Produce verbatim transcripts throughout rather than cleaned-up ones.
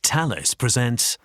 Thales presents.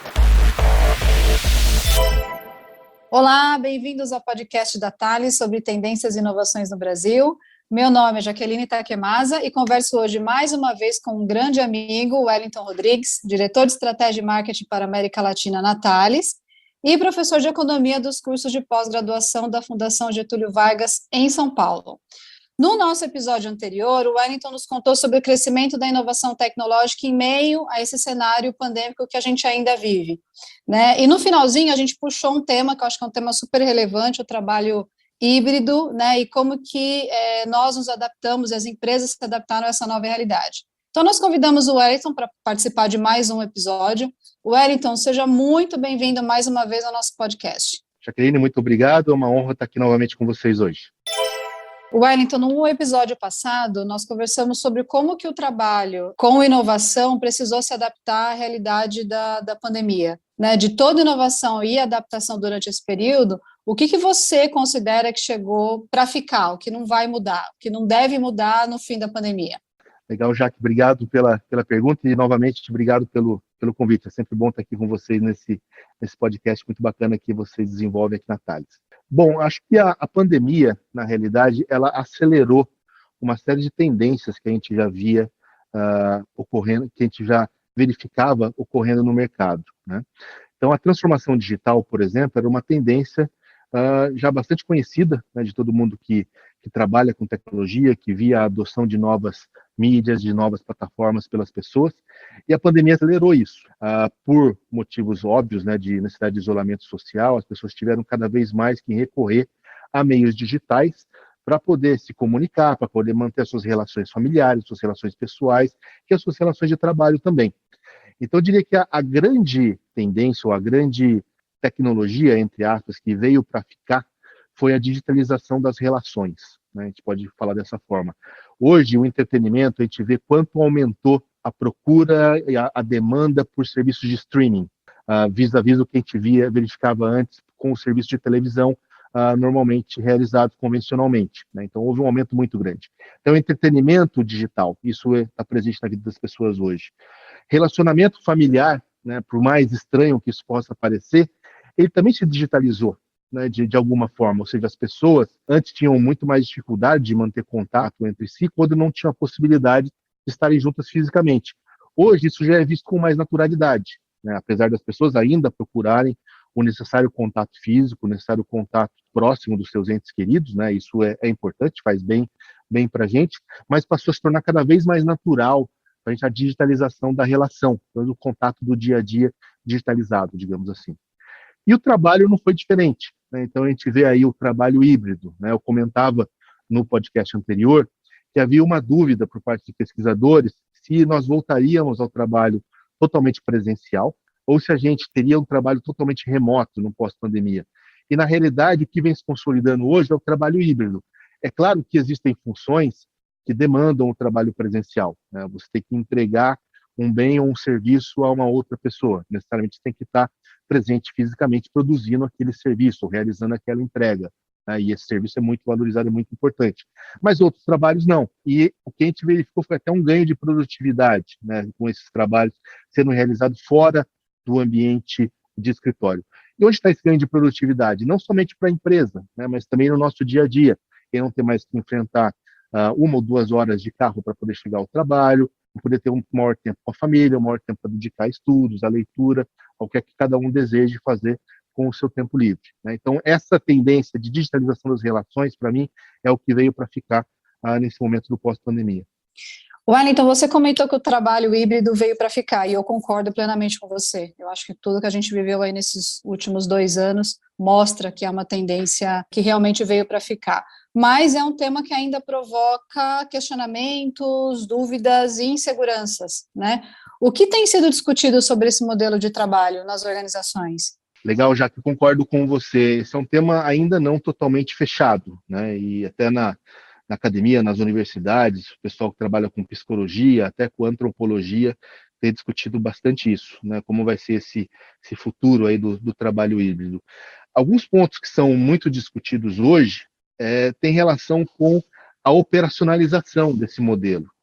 Olá, bem-vindos ao podcast da Thales sobre tendências e inovações no Brasil. Meu nome é Jaqueline Takemasa e converso hoje mais uma vez com um grande amigo, Wellington Rodrigues, diretor de Estratégia e Marketing para a América Latina na Thales e professor de Economia dos cursos de pós-graduação da Fundação Getúlio Vargas em São Paulo. No nosso episódio anterior, o Wellington nos contou sobre o crescimento da inovação tecnológica em meio a esse cenário pandêmico que a gente ainda vive, né? E no finalzinho a gente puxou um tema que eu acho que é um tema super relevante, o trabalho híbrido, né? E como que é, nós nos adaptamos, as empresas se adaptaram a essa nova realidade. Então nós convidamos o Wellington para participar de mais um episódio. Wellington, seja muito bem-vindo mais uma vez ao nosso podcast. Jaqueline, muito obrigado, é uma honra estar aqui novamente com vocês hoje. Wellington, no episódio passado, nós conversamos sobre como que o trabalho com inovação precisou se adaptar à realidade da, da pandemia, né? De toda inovação e adaptação durante esse período, o que, que você considera que chegou para ficar, o que não vai mudar, o que não deve mudar no fim da pandemia? Legal, Jaque, obrigado pela, pela pergunta e, novamente, obrigado pelo, pelo convite. É sempre bom estar aqui com vocês nesse, nesse podcast muito bacana que vocês desenvolvem aqui na Thales. Bom, acho que a, a pandemia, na realidade, ela acelerou uma série de tendências que a gente já via uh, ocorrendo, que a gente já verificava ocorrendo no mercado, né? Então, a transformação digital, por exemplo, era uma tendência uh, já bastante conhecida, né, de todo mundo que, que trabalha com tecnologia, que via a adoção de novas mídias, de novas plataformas pelas pessoas, e a pandemia acelerou isso. Uh, por motivos óbvios, né, de necessidade de isolamento social, as pessoas tiveram cada vez mais que recorrer a meios digitais para poder se comunicar, para poder manter as suas relações familiares, suas relações pessoais e as suas relações de trabalho também. Então, eu diria que a, a grande tendência, ou a grande tecnologia, entre aspas, que veio para ficar, foi a digitalização das relações, né? A gente pode falar dessa forma. Hoje, o entretenimento, a gente vê quanto aumentou a procura e a, a demanda por serviços de streaming, uh, vis-à-vis do que a gente via, verificava antes com o serviço de televisão, uh, normalmente realizado convencionalmente, né? Então, houve um aumento muito grande. Então, entretenimento digital, isso está presente na vida das pessoas hoje. Relacionamento familiar, né, por mais estranho que isso possa parecer, ele também se digitalizou, né, de, de alguma forma, ou seja, as pessoas antes tinham muito mais dificuldade de manter contato entre si quando não tinham a possibilidade de estarem juntas fisicamente. Hoje isso já é visto com mais naturalidade, né, apesar das pessoas ainda procurarem o necessário contato físico, o necessário contato próximo dos seus entes queridos, né, isso é, é importante, faz bem, bem para a gente, mas passou a se tornar cada vez mais natural para a gente a digitalização da relação, o contato do dia a dia digitalizado, digamos assim. E o trabalho não foi diferente, né? Então a gente vê aí o trabalho híbrido, né? Eu comentava no podcast anterior que havia uma dúvida por parte de pesquisadores se nós voltaríamos ao trabalho totalmente presencial ou se a gente teria um trabalho totalmente remoto no pós-pandemia. E na realidade o que vem se consolidando hoje é o trabalho híbrido. É claro que existem funções que demandam o trabalho presencial, né? Você tem que entregar um bem ou um serviço a uma outra pessoa, necessariamente você tem que estar presente fisicamente produzindo aquele serviço, realizando aquela entrega, né? E esse serviço é muito valorizado, é muito importante. Mas outros trabalhos não, e o que a gente verificou foi até um ganho de produtividade, né, com esses trabalhos sendo realizados fora do ambiente de escritório. E onde está esse ganho de produtividade? Não somente para a empresa, né, mas também no nosso dia a dia, quem não tem mais que enfrentar uh, uma ou duas horas de carro para poder chegar ao trabalho, poder ter um maior tempo com a família, um maior tempo para dedicar a estudos, a leitura, ao que é que cada um deseje fazer com o seu tempo livre, né? Então, essa tendência de digitalização das relações, para mim, é o que veio para ficar ah, nesse momento do pós-pandemia. Wellington, você comentou que o trabalho híbrido veio para ficar, e eu concordo plenamente com você. Eu acho que tudo que a gente viveu aí nesses últimos dois anos mostra que é uma tendência que realmente veio para ficar. Mas é um tema que ainda provoca questionamentos, dúvidas e inseguranças, né? O que tem sido discutido sobre esse modelo de trabalho nas organizações? Legal, já que concordo com você. Esse é um tema ainda não totalmente fechado, né? E até na, na academia, nas universidades, o pessoal que trabalha com psicologia, até com antropologia, tem discutido bastante isso, né? Como vai ser esse, esse futuro aí do, do trabalho híbrido. Alguns pontos que são muito discutidos hoje é, têm relação com a operacionalização desse modelo,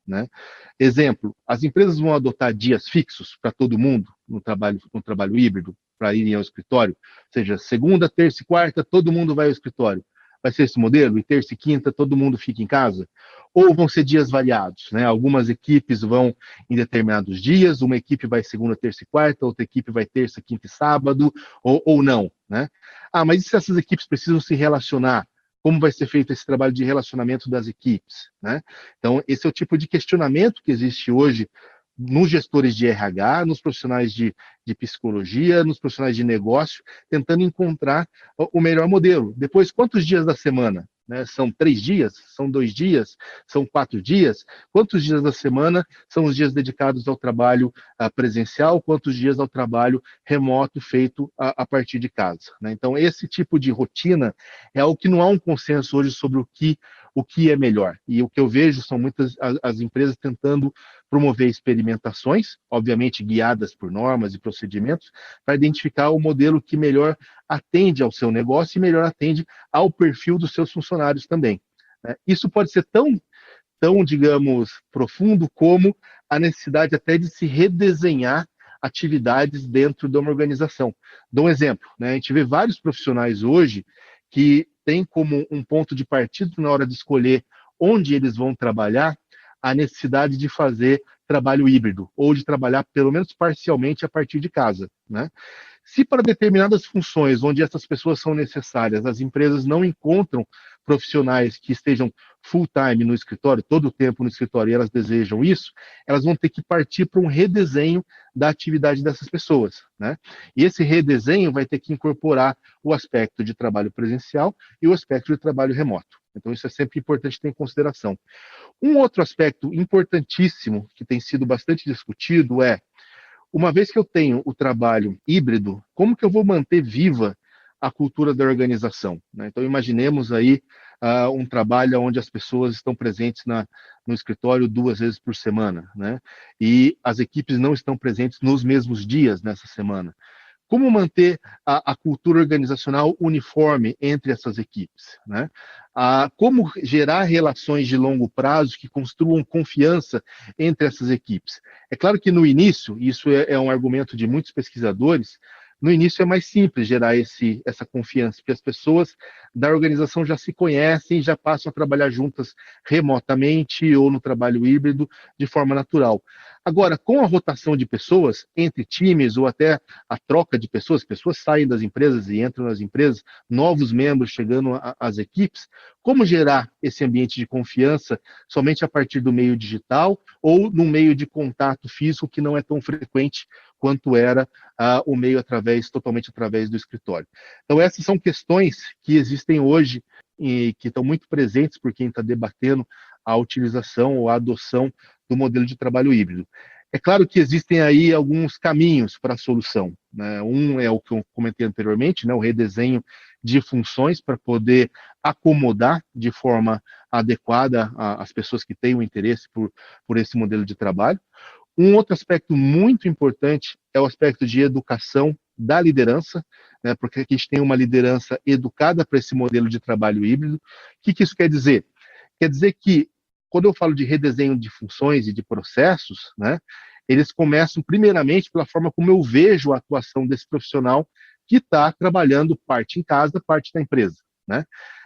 né? Exemplo, as empresas vão adotar dias fixos para todo mundo no trabalho, no trabalho híbrido, para irem ao escritório, ou seja, segunda, terça e quarta, todo mundo vai ao escritório. Vai ser esse modelo? E terça e quinta, todo mundo fica em casa? Ou vão ser dias variados, né? Algumas equipes vão em determinados dias, uma equipe vai segunda, terça e quarta, outra equipe vai terça, quinta e sábado, ou, ou não, né? Ah, mas e se essas equipes precisam se relacionar? Como vai ser feito esse trabalho de relacionamento das equipes, né? Então, esse é o tipo de questionamento que existe hoje nos gestores de R H, nos profissionais de, de psicologia, nos profissionais de negócio, tentando encontrar o melhor modelo. Depois, quantos dias da semana? Né? São três dias? São dois dias? São quatro dias? Quantos dias da semana são os dias dedicados ao trabalho uh, presencial? Quantos dias ao trabalho remoto feito a, a partir de casa? Né? Então, esse tipo de rotina é algo que não há um consenso hoje sobre o que, o que é melhor. E o que eu vejo são muitas as, as empresas tentando promover experimentações, obviamente guiadas por normas e procedimentos, para identificar o modelo que melhor atende ao seu negócio e melhor atende ao perfil dos seus funcionários também. Isso pode ser tão, tão, digamos, profundo como a necessidade até de se redesenhar atividades dentro de uma organização. Dou um exemplo, né? A gente vê vários profissionais hoje que têm como um ponto de partida na hora de escolher onde eles vão trabalhar, a necessidade de fazer trabalho híbrido, ou de trabalhar pelo menos parcialmente a partir de casa, né? Se para determinadas funções onde essas pessoas são necessárias, as empresas não encontram profissionais que estejam full-time no escritório, todo o tempo no escritório, e elas desejam isso, elas vão ter que partir para um redesenho da atividade dessas pessoas, né? E esse redesenho vai ter que incorporar o aspecto de trabalho presencial e o aspecto de trabalho remoto. Então, isso é sempre importante ter em consideração. Um outro aspecto importantíssimo que tem sido bastante discutido é, uma vez que eu tenho o trabalho híbrido, como que eu vou manter viva a cultura da organização, né? Então, imaginemos aí uh, um trabalho onde as pessoas estão presentes na, no escritório duas vezes por semana, né? E as equipes não estão presentes nos mesmos dias nessa semana. Como manter a, a cultura organizacional uniforme entre essas equipes, né? Ah, como gerar relações de longo prazo que construam confiança entre essas equipes? É claro que no início, isso é, é um argumento de muitos pesquisadores, no início é mais simples gerar esse, essa confiança, porque as pessoas da organização já se conhecem, já passam a trabalhar juntas remotamente ou no trabalho híbrido de forma natural. Agora, com a rotação de pessoas entre times ou até a troca de pessoas, pessoas saem das empresas e entram nas empresas, novos membros chegando às equipes, como gerar esse ambiente de confiança somente a partir do meio digital ou no meio de contato físico que não é tão frequente quanto era uh, o meio através, totalmente através do escritório. Então, essas são questões que existem hoje e que estão muito presentes por quem está debatendo a utilização ou a adoção do modelo de trabalho híbrido. É claro que existem aí alguns caminhos para a solução, né? Um é o que eu comentei anteriormente, né? O redesenho de funções para poder acomodar de forma adequada a, as pessoas que têm o interesse por, por esse modelo de trabalho. Um outro aspecto muito importante é o aspecto de educação da liderança, né, porque aqui a gente tem uma liderança educada para esse modelo de trabalho híbrido. O que, que isso quer dizer? Quer dizer que, quando eu falo de redesenho de funções e de processos, né, eles começam primeiramente pela forma como eu vejo a atuação desse profissional que está trabalhando parte em casa, parte na empresa, né?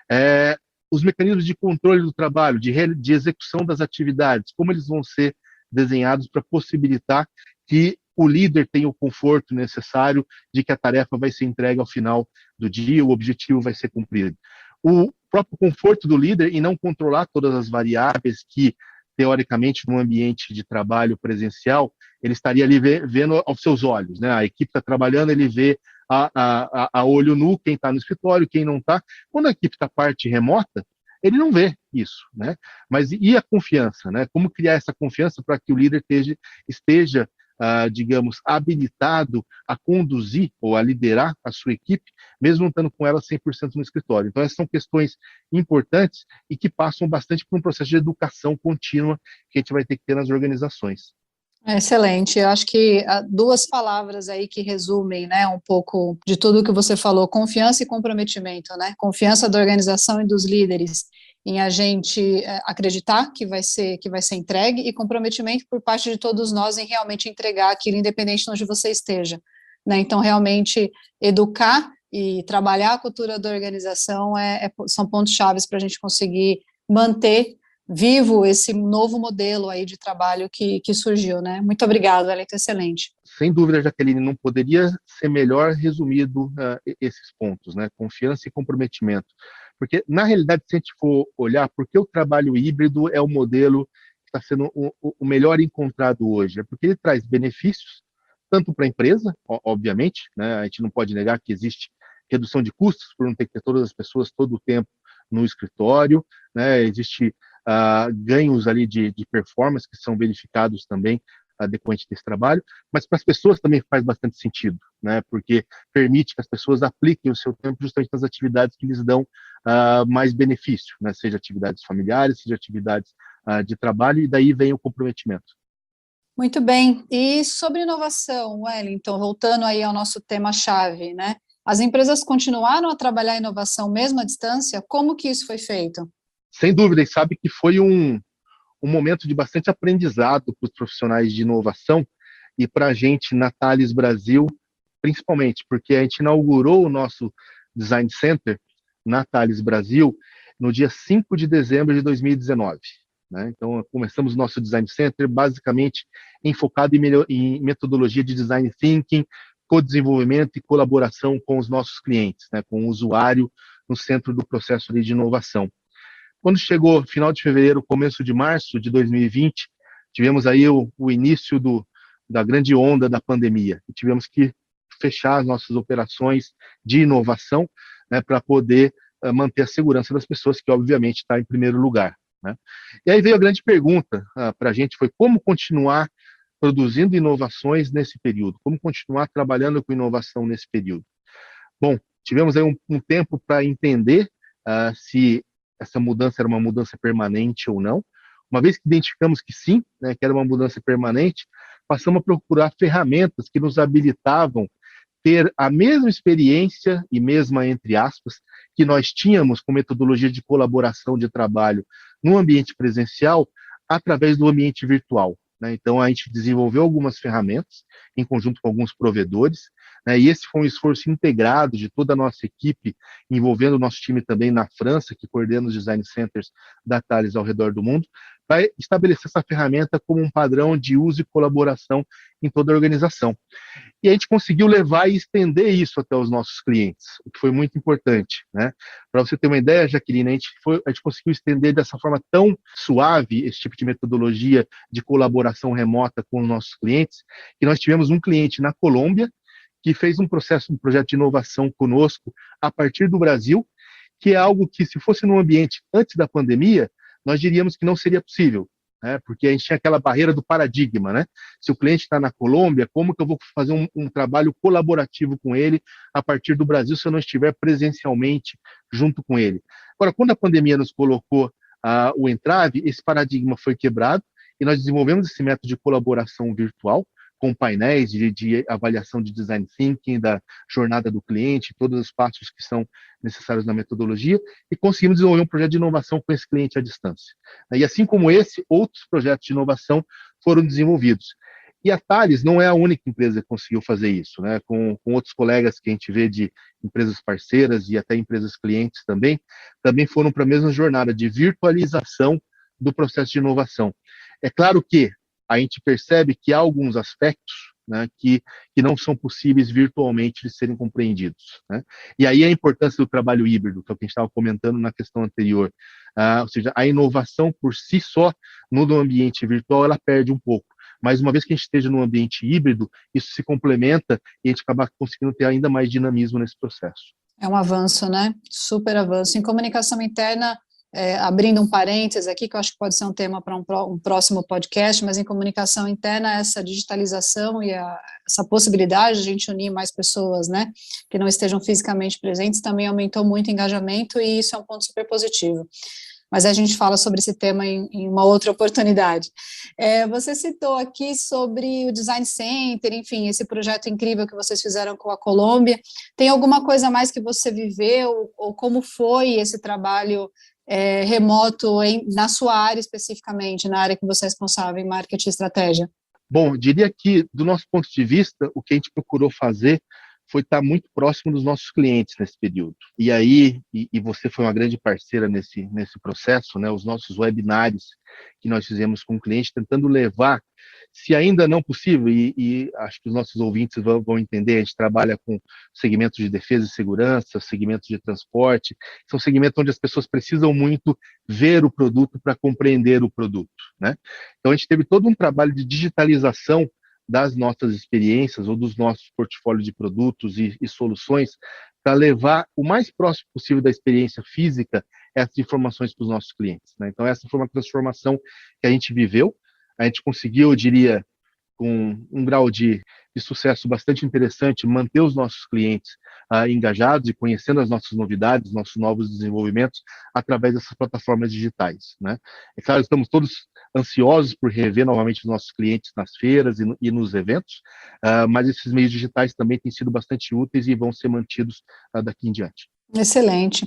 É, os mecanismos de controle do trabalho, de, re, de execução das atividades, como eles vão ser desenhados para possibilitar que o líder tenha o conforto necessário de que a tarefa vai ser entregue ao final do dia, o objetivo vai ser cumprido. O próprio conforto do líder em não controlar todas as variáveis que, teoricamente, no ambiente de trabalho presencial, ele estaria ali vendo aos seus olhos, né? A equipe está trabalhando, ele vê a, a, a olho nu quem está no escritório, quem não está. Quando a equipe está parte remota, ele não vê isso, né? Mas e a confiança, né? Como criar essa confiança para que o líder esteja, esteja uh, digamos, habilitado a conduzir ou a liderar a sua equipe, mesmo não estando com ela cem por cento no escritório. Então, essas são questões importantes e que passam bastante por um processo de educação contínua que a gente vai ter que ter nas organizações. Excelente, eu acho que duas palavras aí que resumem, né, um pouco de tudo que você falou, confiança e comprometimento, né, confiança da organização e dos líderes, em a gente é, acreditar que vai ser, que vai ser entregue, e comprometimento por parte de todos nós em realmente entregar aquilo, independente de onde você esteja, né? Então, realmente, educar e trabalhar a cultura da organização é, é, são pontos chaves para a gente conseguir manter vivo esse novo modelo aí de trabalho que, que surgiu, né? Muito obrigado, Wellington, excelente. Sem dúvida, Jaqueline, não poderia ser melhor resumido uh, esses pontos, né? Confiança e comprometimento. Porque, na realidade, se a gente for olhar, por que o trabalho híbrido é o modelo que está sendo o, o melhor encontrado hoje? É porque ele traz benefícios, tanto para a empresa, obviamente, né? A gente não pode negar que existe redução de custos por não ter que ter todas as pessoas todo o tempo no escritório, né? Existe uh, ganhos ali de, de performance que são verificados também adequante desse trabalho, mas para as pessoas também faz bastante sentido, né? Porque permite que as pessoas apliquem o seu tempo justamente nas atividades que lhes dão uh, mais benefício, né? Seja atividades familiares, seja atividades uh, de trabalho, e daí vem o comprometimento. Muito bem. E sobre inovação, Wellington, voltando aí ao nosso tema-chave, né? As empresas continuaram a trabalhar a inovação mesmo à distância? Como que isso foi feito? Sem dúvida, e sabe que foi um um momento de bastante aprendizado para os profissionais de inovação e para a gente na Thales Brasil, principalmente, porque a gente inaugurou o nosso Design Center na Thales Brasil no dia cinco de dezembro de dois mil e dezenove. Né? Então, começamos o nosso Design Center basicamente enfocado em, melhor, em metodologia de Design Thinking, co-desenvolvimento e colaboração com os nossos clientes, né? Com o usuário no centro do processo de inovação. Quando chegou final de fevereiro, começo de março de dois mil e vinte, tivemos aí o, o início do, da grande onda da pandemia. E tivemos que fechar as nossas operações de inovação, né, para poder uh, manter a segurança das pessoas, que obviamente está em primeiro lugar. Né? E aí veio a grande pergunta uh, para a gente, foi como continuar produzindo inovações nesse período, como continuar trabalhando com inovação nesse período. Bom, tivemos aí um, um tempo para entender uh, se essa mudança era uma mudança permanente ou não. Uma vez que identificamos que sim, né, que era uma mudança permanente, passamos a procurar ferramentas que nos habilitavam ter a mesma experiência, e mesma entre aspas, que nós tínhamos com metodologia de colaboração de trabalho no ambiente presencial, através do ambiente virtual. Né? Então, a gente desenvolveu algumas ferramentas, em conjunto com alguns provedores, né? E esse foi um esforço integrado de toda a nossa equipe, envolvendo o nosso time também na França, que coordena os design centers da Thales ao redor do mundo, para estabelecer essa ferramenta como um padrão de uso e colaboração em toda a organização. E a gente conseguiu levar e estender isso até os nossos clientes, o que foi muito importante. Né? Para você ter uma ideia, Jaqueline, a gente, foi, a gente conseguiu estender dessa forma tão suave esse tipo de metodologia de colaboração remota com os nossos clientes, que nós tivemos um cliente na Colômbia que fez um processo, um projeto de inovação conosco a partir do Brasil, que é algo que, se fosse num ambiente antes da pandemia, nós diríamos que não seria possível, né? Porque a gente tinha aquela barreira do paradigma, né? Se o cliente está na Colômbia, como que eu vou fazer um, um trabalho colaborativo com ele a partir do Brasil se eu não estiver presencialmente junto com ele? Agora, quando a pandemia nos colocou uh, o entrave, esse paradigma foi quebrado e nós desenvolvemos esse método de colaboração virtual, com painéis de, de avaliação de design thinking, da jornada do cliente, todos os passos que são necessários na metodologia, e conseguimos desenvolver um projeto de inovação com esse cliente à distância. E assim como esse, outros projetos de inovação foram desenvolvidos. E a Thales não é a única empresa que conseguiu fazer isso, né? Com, com outros colegas que a gente vê de empresas parceiras e até empresas clientes também, também foram para a mesma jornada de virtualização do processo de inovação. É claro que a gente percebe que há alguns aspectos, né, que, que não são possíveis virtualmente de serem compreendidos. Né? E aí a importância do trabalho híbrido, que é o que a gente estava comentando na questão anterior. Ah, ou seja, a inovação por si só, no ambiente virtual, ela perde um pouco. Mas uma vez que a gente esteja no ambiente híbrido, isso se complementa e a gente acaba conseguindo ter ainda mais dinamismo nesse processo. É um avanço, né? Super avanço. Em comunicação interna, É, abrindo um parênteses aqui, que eu acho que pode ser um tema para um, um próximo podcast, mas em comunicação interna, essa digitalização e a, essa possibilidade de a gente unir mais pessoas, né, que não estejam fisicamente presentes, também aumentou muito o engajamento, e isso é um ponto super positivo. Mas a gente fala sobre esse tema em, em uma outra oportunidade. É, você citou aqui sobre o Design Center, enfim, esse projeto incrível que vocês fizeram com a Colômbia. Tem alguma coisa mais que você viveu, ou como foi esse trabalho é, remoto em, na sua área especificamente, na área que você é responsável em marketing e estratégia? Bom, diria que, do nosso ponto de vista, o que a gente procurou fazer foi estar muito próximo dos nossos clientes nesse período. E aí, e, e você foi uma grande parceira nesse, nesse processo, né? Os nossos webinários que nós fizemos com o cliente, tentando levar, se ainda não possível, e, e acho que os nossos ouvintes vão, vão entender, a gente trabalha com segmentos de defesa e segurança, segmentos de transporte, são segmentos onde as pessoas precisam muito ver o produto para compreender o produto, né? Então, a gente teve todo um trabalho de digitalização das nossas experiências ou dos nossos portfólios de produtos e, e soluções para levar o mais próximo possível da experiência física essas informações para os nossos clientes, né? Então, essa foi uma transformação que a gente viveu. A gente conseguiu, eu diria, com um grau de, de sucesso bastante interessante, manter os nossos clientes uh, engajados e conhecendo as nossas novidades, nossos novos desenvolvimentos, através dessas plataformas digitais, né? É claro, estamos todos ansiosos por rever novamente os nossos clientes nas feiras e, no, e nos eventos, uh, mas esses meios digitais também têm sido bastante úteis e vão ser mantidos uh, daqui em diante. Excelente.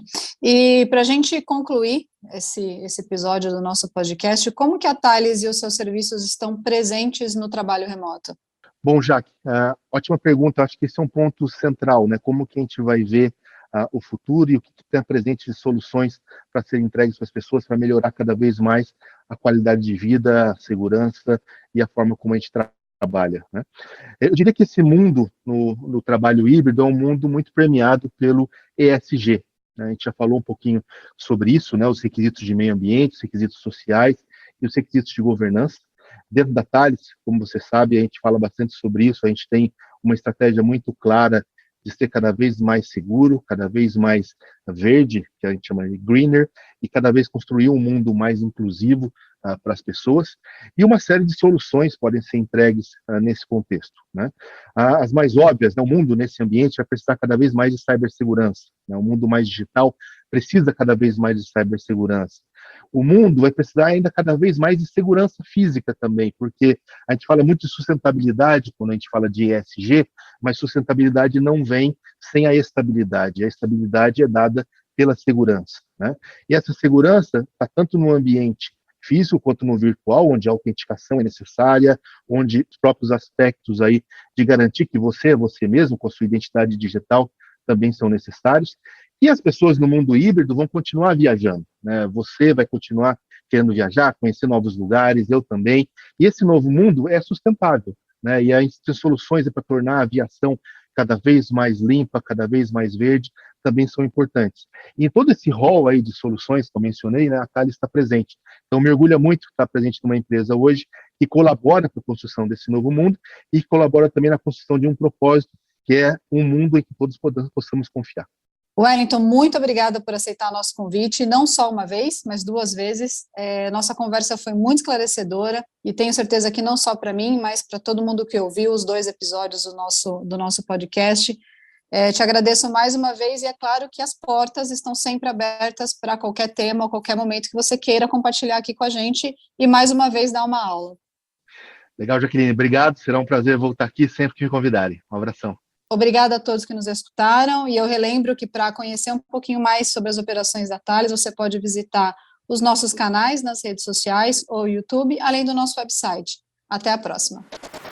E para a gente concluir esse, esse episódio do nosso podcast, como que a Thales e os seus serviços estão presentes no trabalho remoto? Bom, Jaque, uh, ótima pergunta. Acho que esse é um ponto central, né? Como que a gente vai ver uh, o futuro e o que, que tem presente de soluções para serem entregues para as pessoas para melhorar cada vez mais a qualidade de vida, a segurança e a forma como a gente tra trabalha, né? Eu diria que esse mundo no, no trabalho híbrido é um mundo muito premiado pelo E S G, né? A gente já falou um pouquinho sobre isso, né? Os requisitos de meio ambiente, os requisitos sociais e os requisitos de governança. Dentro da Thales, como você sabe, a gente fala bastante sobre isso, a gente tem uma estratégia muito clara de ser cada vez mais seguro, cada vez mais verde, que a gente chama de greener, e cada vez construir um mundo mais inclusivo uh, para as pessoas, e uma série de soluções podem ser entregues uh, nesse contexto, né? Uh, as mais óbvias, né, o mundo nesse ambiente vai precisar cada vez mais de cibersegurança, né? O mundo mais digital precisa cada vez mais de cibersegurança. O mundo vai precisar ainda cada vez mais de segurança física também, porque a gente fala muito de sustentabilidade quando a gente fala de E S G, mas sustentabilidade não vem sem a estabilidade. A estabilidade é dada pela segurança, né? E essa segurança está tanto no ambiente físico quanto no virtual, onde a autenticação é necessária, onde os próprios aspectos aí de garantir que você é você mesmo, com a sua identidade digital, também são necessários. E as pessoas no mundo híbrido vão continuar viajando, né? Você vai continuar querendo viajar, conhecer novos lugares, eu também. E esse novo mundo é sustentável, né? E a gente tem soluções para tornar a aviação cada vez mais limpa, cada vez mais verde, também são importantes. E em todo esse rol aí de soluções que eu mencionei, né, a Thales está presente. Então, me orgulha muito estar presente numa empresa hoje que colabora com a construção desse novo mundo e que colabora também na construção de um propósito, que é um mundo em que todos possamos confiar. Wellington, muito obrigada por aceitar nosso convite, não só uma vez, mas duas vezes. É, nossa conversa foi muito esclarecedora e tenho certeza que não só para mim, mas para todo mundo que ouviu os dois episódios do nosso, do nosso podcast. É, te agradeço mais uma vez e é claro que as portas estão sempre abertas para qualquer tema ou qualquer momento que você queira compartilhar aqui com a gente e mais uma vez dar uma aula. Legal, Jaqueline, obrigado, será um prazer voltar aqui sempre que me convidarem. Um abração. Obrigada a todos que nos escutaram, e eu relembro que para conhecer um pouquinho mais sobre as operações da Thales, você pode visitar os nossos canais nas redes sociais ou YouTube, além do nosso website. Até a próxima.